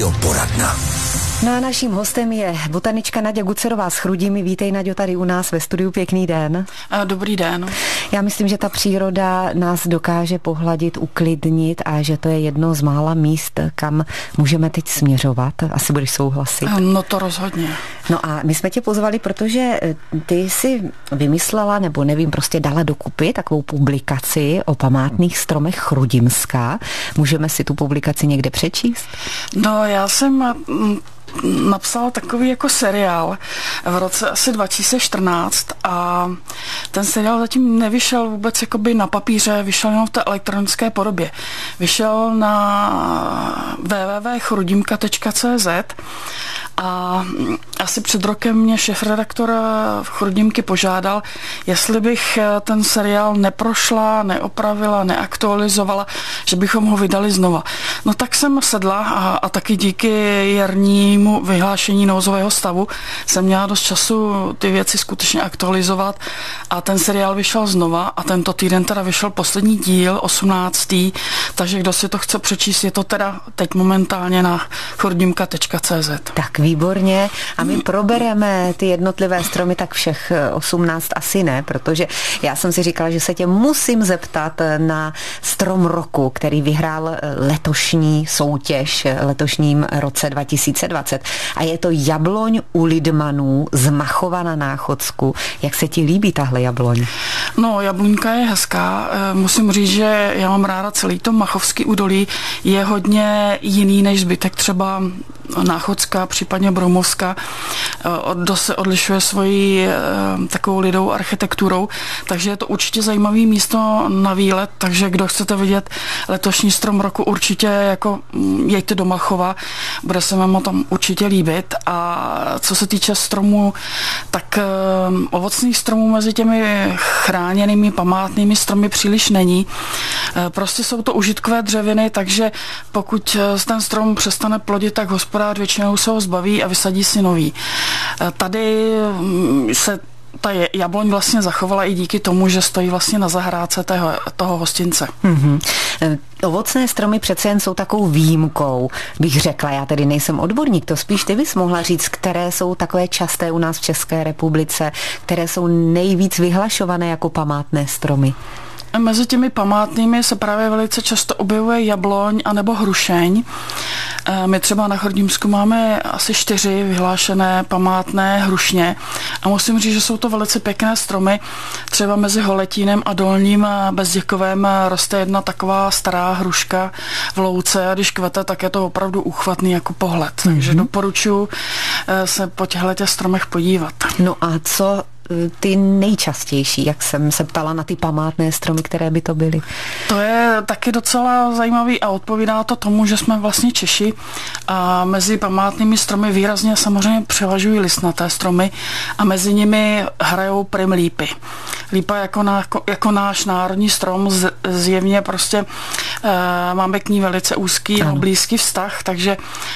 Radioporadna. No a naším hostem je botanička Naďa Gucerová z Chrudimi. Vítej, Naďo, tady u nás ve studiu. Pěkný den. Dobrý den. Já myslím, že ta příroda nás dokáže pohladit, uklidnit a že to je jedno z mála míst, kam můžeme teď směřovat. Asi budeš souhlasit. No to rozhodně. No a my jsme tě pozvali, protože ty si vymyslela, nebo nevím, prostě dala dokupy takovou publikaci o památných stromech Chrudimska. Můžeme si tu publikaci někde přečíst? No já jsem napsal takový jako seriál v roce asi 2014 a ten seriál zatím nevyšel vůbec jakoby na papíře, vyšel jenom v té elektronické podobě. Vyšel na www.chrudimka.cz a asi před rokem mě šéfredaktor Chrudimky požádal, jestli bych ten seriál neprošla, neopravila, neaktualizovala, že bychom ho vydali znova. No tak jsem sedla a taky díky jarnímu vyhlášení nouzového stavu jsem měla dost času ty věci skutečně aktualizovat a ten seriál vyšel znova a tento týden teda vyšel poslední díl, 18. Takže kdo si to chce přečíst, je to teda teď momentálně na chrudimka.cz. Tak výborně. A my probereme ty jednotlivé stromy, tak všech 18 asi ne, protože já jsem si říkala, že se tě musím zeptat na strom roku, který vyhrál letošní soutěž letošním roce 2020. A je to jabloň u Lidmanů z Machova na Náchodsku. Jak se ti líbí tahle jabloň? No, jabloňka je hezká. Musím říct, že já mám ráda celý to Machovský údolí. Je hodně jiný než zbytek třeba Náchodská, případně Broumovská. Dost se odlišuje svojí takovou lidovou architekturou, takže je to určitě zajímavé místo na výlet, takže kdo chcete vidět letošní strom roku, určitě jako jeďte do Machova, bude se vám tam určitě líbit. A co se týče stromů, tak ovocných stromů mezi těmi chráněnými památnými stromy příliš není. Prostě jsou to užitkové dřeviny, takže pokud ten strom přestane plodit, tak hospodář většinou se ho zbaví a vysadí si nový. Tady se ta jabloň vlastně zachovala i díky tomu, že stojí vlastně na zahrádce toho hostince. Mm-hmm. Ovocné stromy přece jen jsou takovou výjimkou, bych řekla. Já tedy nejsem odborník, to spíš ty bys mohla říct, které jsou takové časté u nás v České republice, které jsou nejvíc vyhlašované jako památné stromy. Mezi těmi památnými se právě velice často objevuje jabloň anebo hrušeň. My třeba na Chrudimsku máme asi 4 vyhlášené památné hrušně a musím říct, že jsou to velice pěkné stromy. Třeba mezi Holetínem a Dolním Bezděkovem roste jedna taková stará hruška v louce a když kvete, tak je to opravdu úchvatný jako pohled. Takže doporučuji se po těchto stromech podívat. No a co ty nejčastější, jak jsem se ptala na ty památné stromy, které by to byly? To je taky docela zajímavý a odpovídá to tomu, že jsme vlastně Češi a mezi památnými stromy výrazně samozřejmě převažují listnaté stromy a mezi nimi hrajou prim lípy. Lípa jako náš národní strom zjevně prostě máme k ní velice úzký a blízký vztah, takže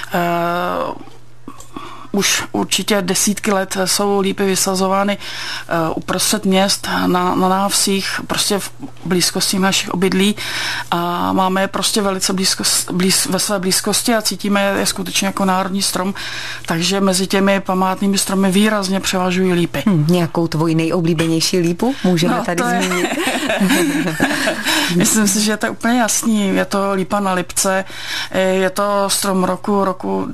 už určitě desítky let jsou lípy vysazovány uprostřed měst, na návsích, prostě v blízkosti našich obydlí a máme je prostě velice ve své blízkosti a cítíme je skutečně jako národní strom, takže mezi těmi památnými stromy výrazně převažují lípy. Nějakou tvoji nejoblíbenější lípu můžeme tady zmínit? Myslím si, že to je úplně jasný. Je to lípa na Lipce, je to strom roku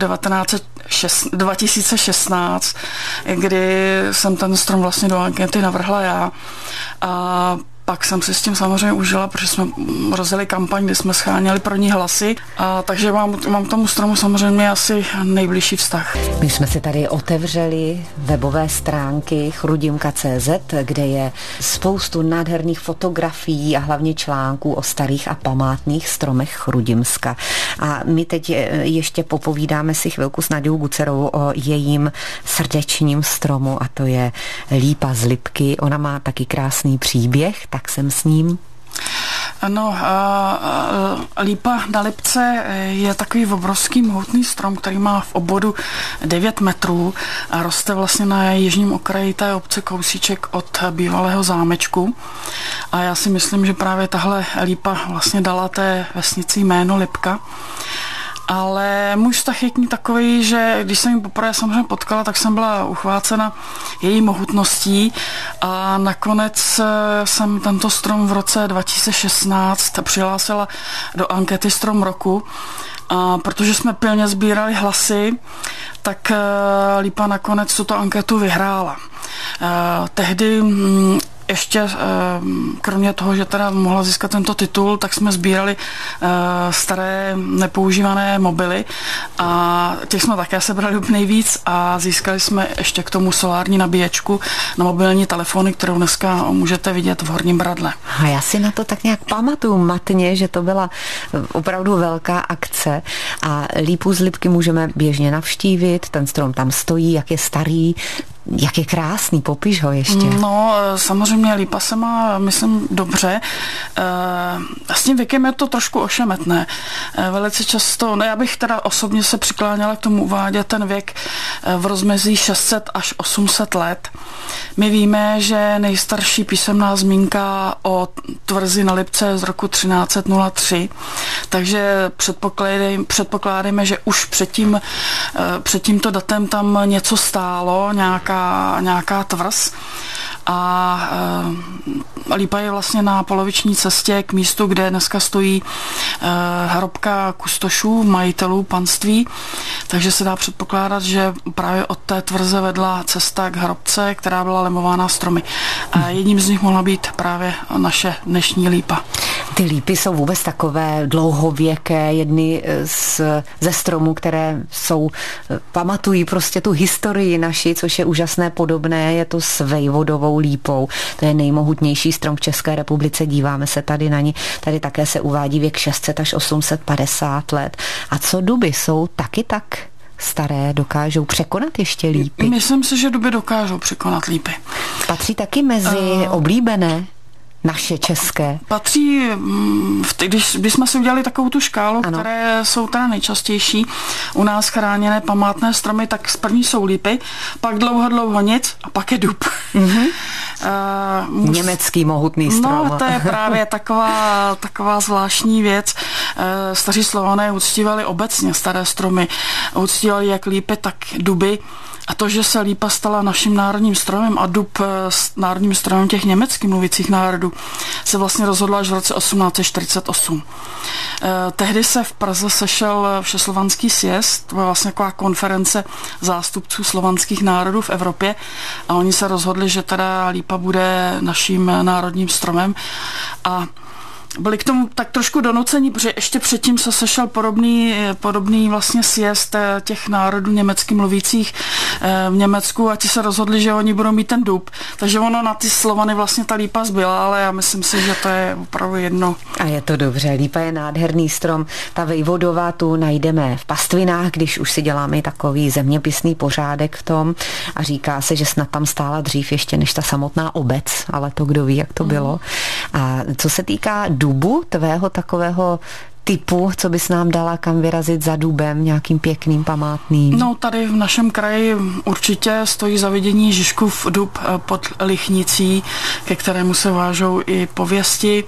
2016, kdy jsem ten strom vlastně do agenty navrhla já a pak jsem si s tím samozřejmě užila, protože jsme rozjeli kampaň, kdy jsme scháněli pro ní hlasy, a takže mám k tomu stromu samozřejmě asi nejbližší vztah. My jsme si tady otevřeli webové stránky chrudimka.cz, kde je spoustu nádherných fotografií a hlavně článků o starých a památných stromech Chrudimska. A my teď ještě popovídáme si chvilku s Naďou Gucerovou o jejím srdečním stromu a to je lípa z Lipky. Ona má taky krásný příběh, tak jsem s ním. No, lípa na Lipce je takový obrovský mohutný strom, který má v obvodu 9 metrů a roste vlastně na jižním okraji té obce kousíček od bývalého zámečku. A já si myslím, že právě tahle lípa vlastně dala té vesnici jméno Lipka. Ale můj vztah je k ní takový, že když jsem ji poprvé samozřejmě potkala, tak jsem byla uchvácena její mohutností a nakonec jsem tento strom v roce 2016 přihlásila do ankety Strom roku. A protože jsme pilně sbírali hlasy, tak Lípa nakonec tuto anketu vyhrála. Tehdy ještě kromě toho, že teda mohla získat tento titul, tak jsme sbírali staré nepoužívané mobily a těch jsme také sebrali úplně nejvíc a získali jsme ještě k tomu solární nabíječku na mobilní telefony, kterou dneska můžete vidět v Horním Bradle. A já si na to tak nějak pamatuju matně, že to byla opravdu velká akce a Lípu z Lipky můžeme běžně navštívit, ten strom tam stojí, jak je starý, jak je krásný, popiš ho ještě. No, samozřejmě Lípa se má, myslím, dobře. S tím věkem je to trošku ošemetné. Velice často, já bych teda osobně se přikláněla k tomu uvádět ten věk v rozmezí 600 až 800 let. My víme, že nejstarší písemná zmínka o tvrzi na Lipce je z roku 1303, takže předpokládáme, že už před tímto datem tam něco stálo, nějaká tvrz. A Lípa je vlastně na poloviční cestě k místu, kde dneska stojí hrobka kustošů, majitelů panství, takže se dá předpokládat, že právě od té tvrze vedla cesta k hrobce, která byla lemována stromy. A jedním z nich mohla být právě naše dnešní Lípa. Ty lípy jsou vůbec takové dlouhověké, jedny ze stromů, které pamatují prostě tu historii naši, což je úžasné, podobné, je to s vejvodovou lípou. To je nejmohutnější strom v České republice, díváme se tady na ní. Tady také se uvádí věk 600 až 850 let. A co duby jsou taky tak staré, dokážou překonat ještě lípy? Myslím si, že duby dokážou překonat lípy. Patří taky mezi oblíbené naše české? Patří, když bychom si udělali takovou tu škálu, ano, které jsou teda nejčastější u nás chráněné památné stromy, tak první jsou lípy, pak dlouho nic a pak je dub. Mm-hmm. Německý mohutný strom. No, to je právě taková zvláštní věc. Staří Slované uctívali obecně staré stromy. Uctívali jak lípy, tak duby. A to, že se lípa stala naším národním stromem a dub národním stromem těch německy mluvících národů, se vlastně rozhodlo až v roce 1848. Tehdy se v Praze sešel Všeslovanský sjezd, to byla vlastně taková konference zástupců slovanských národů v Evropě a oni se rozhodli, že teda lípa bude naším národním stromem a byli k tomu tak trošku donuceni, protože ještě předtím se sešel podobný vlastně sjezd těch národů německy mluvících v Německu a ti se rozhodli, že oni budou mít ten dub. Takže ono na ty Slovany vlastně ta lípa zbyla, ale já myslím si, že to je opravdu jedno. A je to dobře, lípa je nádherný strom. Ta vejvodová tu najdeme v pastvinách, když už si děláme takový zeměpisný pořádek v tom a říká se, že snad tam stála dřív ještě než ta samotná obec, ale to kdo ví, jak to bylo. A co se týká dubu, tvého takového typu, co bys nám dala, kam vyrazit za dubem, nějakým pěkným, památným? No, tady v našem kraji určitě stojí za vidění Žižkův dub pod Lichnicí, ke kterému se vážou i pověsti.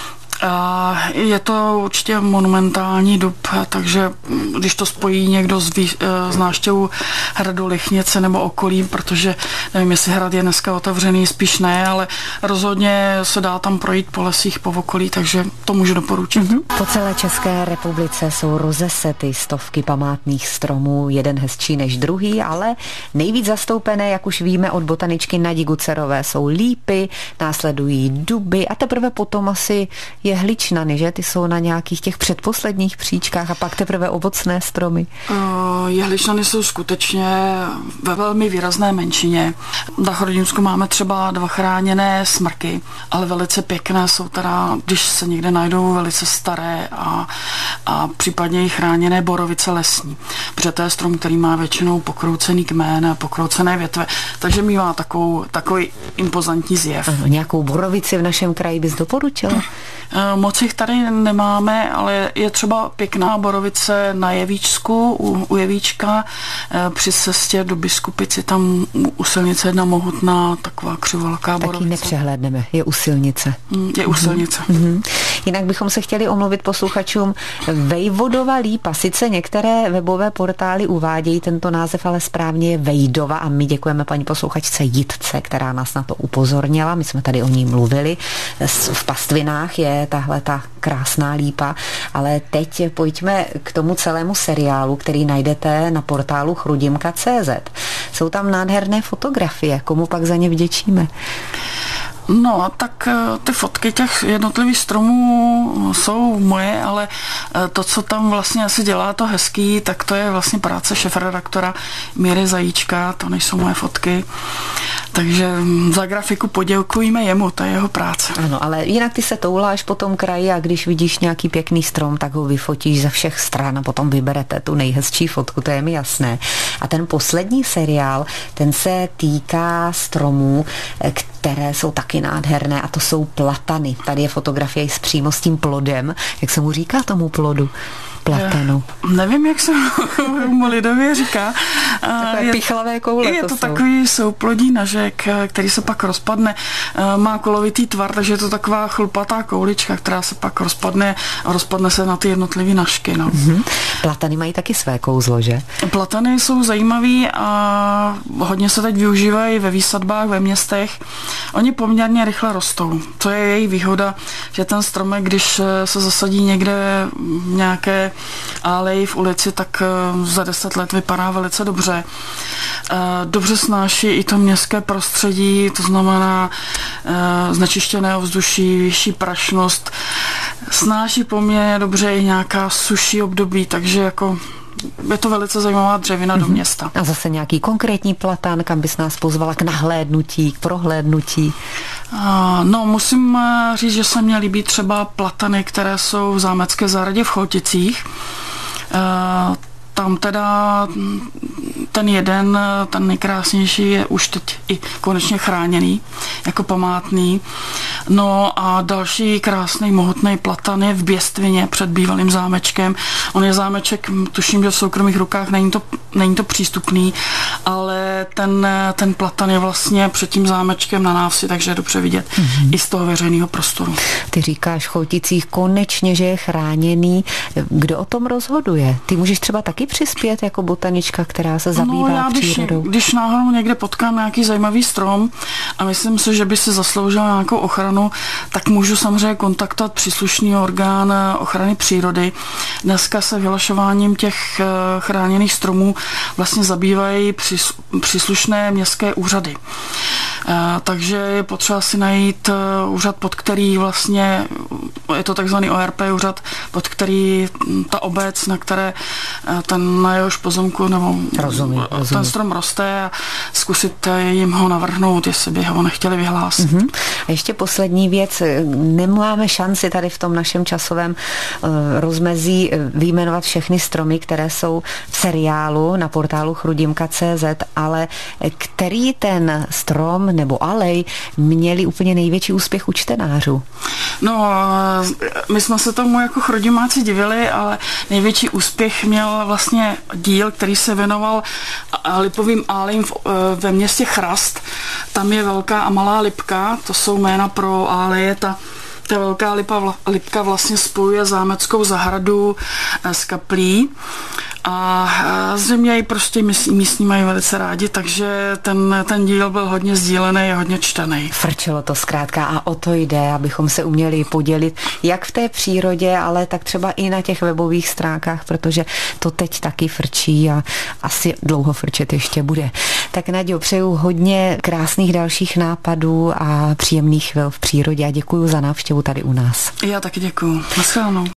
A je to určitě monumentální dub, takže když to spojí někdo z návštěvu hradu Lichnice nebo okolí, protože nevím, jestli hrad je dneska otevřený, spíš ne, ale rozhodně se dá tam projít po lesích, po okolí, takže to můžu doporučit. Po celé České republice jsou rozesety stovky památných stromů, jeden hezčí než druhý, ale nejvíc zastoupené, jak už víme od botaničky Nadi Gucerové, jsou lípy, následují duby a teprve potom asi jehličnany, že? Ty jsou na nějakých těch předposledních příčkách a pak teprve ovocné stromy. Jehličnany jsou skutečně ve velmi výrazné menšině. Na Chrudimsku máme třeba 2 chráněné smrky, ale velice pěkné jsou teda, když se někde najdou velice staré a případně i chráněné borovice lesní. Protože to je strom, který má většinou pokroucený kmen, pokroucené větve, takže mívá takový impozantní zjev. Ano, nějakou borovici v našem kraji bys doporučila? Moc jich tady nemáme, ale je třeba pěkná borovice na Jevíčsku, u Jevíčka, při cestě do Biskupic, tam u silnice jedna mohutná taková křivolká borovice. Taky nepřehlédneme, je u silnice. Je u silnice. Jinak bychom se chtěli omluvit posluchačům. Vejvodova lípa. Sice některé webové portály uvádějí tento název, ale správně je Vejdova a my děkujeme paní posluchačce Jitce, která nás na to upozornila. My jsme tady o ní mluvili. V Pastvinách je tahle ta krásná lípa, ale teď pojďme k tomu celému seriálu, který najdete na portálu chrudimka.cz. Jsou tam nádherné fotografie. Komu pak za ně vděčíme? No, tak ty fotky těch jednotlivých stromů jsou moje, ale to, co tam vlastně asi dělá to hezký, tak to je vlastně práce šéfredaktora Míry Zajíčka, to nejsou moje fotky. Takže za grafiku poděkujeme jemu, to je jeho práce. Ano, ale jinak ty se touláš po tom kraji a když vidíš nějaký pěkný strom, tak ho vyfotíš ze všech stran a potom vyberete tu nejhezčí fotku, to je mi jasné. A ten poslední seriál, ten se týká stromů, které jsou taky nádherné a to jsou platany. Tady je fotografie přímo s tím plodem. Jak se mu říká tomu plodu? Platanu. Nevím, jak se mu lidově říká. Takové pichlavé koule. Je to takový souplodí nažek, který se pak rozpadne. Má kolovitý tvar, takže je to taková chlupatá koulička, která se pak rozpadne a rozpadne se na ty jednotlivé nažky. No. Mm-hmm. Platany mají taky své kouzlo, že? Platany jsou zajímavý a hodně se teď využívají ve výsadbách, ve městech. Oni poměrně rychle rostou. To je její výhoda, že ten stromek, když se zasadí někde nějaké alej v ulici, tak za 10 let vypadá velice dobře. Dobře snáší i to městské prostředí, to znamená znečištěné ovzduší, vyšší prašnost. Snáší poměrně dobře i nějaká suší období, takže jako je to velice zajímavá dřevina do města. A zase nějaký konkrétní platan, kam bys nás pozvala k nahlédnutí, k prohlédnutí? No, musím říct, že se mně líbí třeba platany, které jsou v zámecké zahradě v Cholticích. Tam teda ten jeden, ten nejkrásnější, je už teď i konečně chráněný jako památný. No a další krásný mohutný platan je v Běstvině před bývalým zámečkem. On je zámeček, tuším, že v soukromých rukách není to přístupný, ale ten platan je vlastně před tím zámečkem na návsi, takže je dobře vidět i z toho veřejného prostoru. Ty říkáš v Cholticích konečně, že je chráněný. Kdo o tom rozhoduje? Ty můžeš třeba taky přispět jako botanička, která se zabývá přírodou? Když náhodou někde potkám nějaký zajímavý strom a myslím si, že by si zasloužil nějakou ochranu, tak můžu samozřejmě kontaktovat příslušný orgán ochrany přírody. Dneska se vyhlašováním těch chráněných stromů vlastně zabývají příslušné městské úřady. Takže je potřeba si najít úřad, pod který vlastně, je to takzvaný ORP úřad, pod který ta obec, na které na jehož pozemku nebo rozumím. Ten strom roste a zkusit jim ho navrhnout, jestli by ho nechtěli vyhlásit. A ještě poslední věc. Nemáme šanci tady v tom našem časovém rozmezí vyjmenovat všechny stromy, které jsou v seriálu na portálu chrudimka.cz, ale který ten strom nebo alej měli úplně největší úspěch u čtenářů? No, my jsme se tomu jako chrudimáci divili, ale největší úspěch měl vlastně díl, který se věnoval lipovým álejím ve městě Chrast. Tam je velká a malá lipka, to jsou jména pro áleje. Ta velká lipka vlastně spojuje zámeckou zahradu s kaplí a zřejmě ji prostě místní mají velice rádi, takže ten díl byl hodně sdílený a hodně čtený. Frčelo to zkrátka a o to jde, abychom se uměli podělit jak v té přírodě, ale tak třeba i na těch webových stránkách, protože to teď taky frčí a asi dlouho frčet ještě bude. Tak Naďo, přeju hodně krásných dalších nápadů a příjemných chvil v přírodě a děkuji za návštěvu tady u nás. Já taky děkuji. Naschledanou.